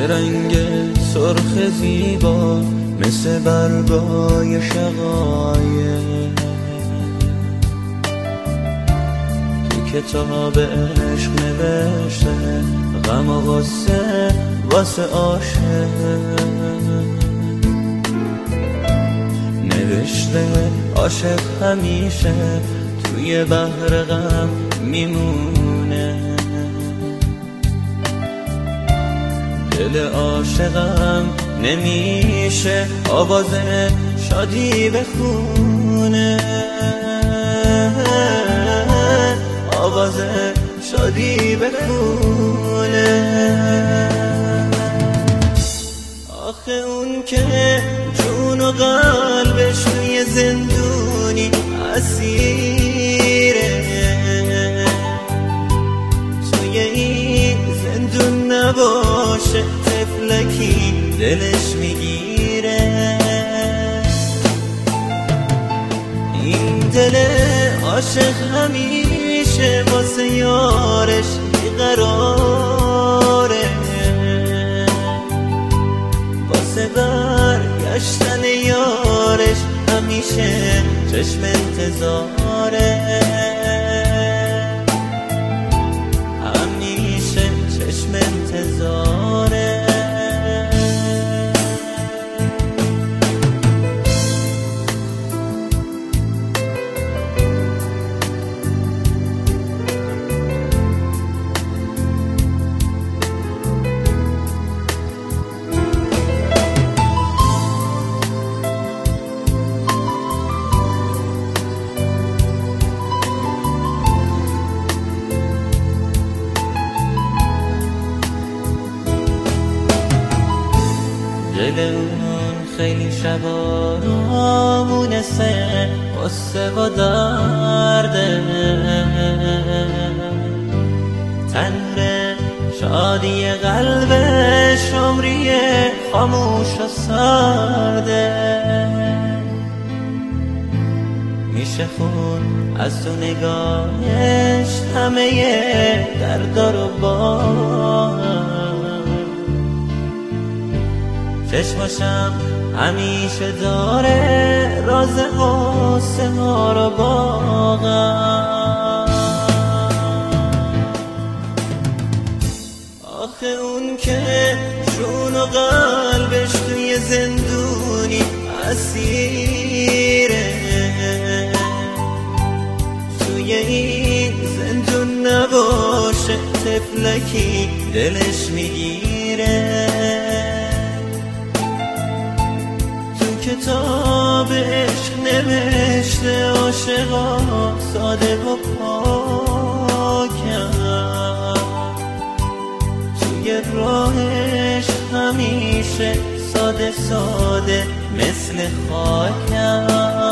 یه رنگ سرخ زیبا مثل برگای شقایق تو کتاب عشق نوشته غم و غصه واسه عاشق، نوشته عاشق همیشه توی بحر غم میمونه، دل عاشقم نمیشه آواز شادی بخونه، آواز شادی بخونه. آخه اون که جون و قلبش توی زندونی اسیره، توی این زندون نباشه طفلکی دلش میگیره. این دل عاشق همیشه واسه یارش بیقراره، واسه برگشتن یارش همیشه چشم انتظاره، همیشه چشم انتظاره. دل اون خیلی شبا مونسه قصه و درده، تنور شادی قلبش عمری خاموش و سرده، میشه خون از تو نگاهش همه دردا رو با چشماشم همیشه داره راز غصه ها رو باغم. آخه اون که جون و قلبش توی زندونی اسیره، توی این زندون نباشه طفلکی دلش میگیره. کتاب عشق نوشته عاشقا ساده و پاکم، توی راهش همیشه ساده ساده مثل خاکم.